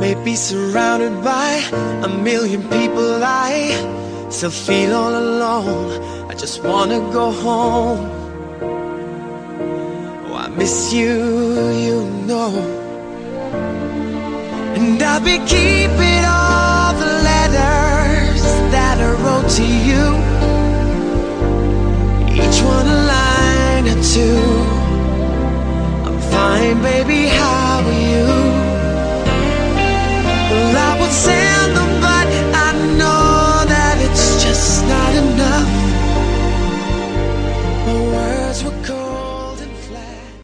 Maybe surrounded by a million people, I still feel all alone. I just wanna go home. Oh, I miss you, you know. And I'll be keeping all the letters that I wrote to you, each one a line or two. I'm fine, baby.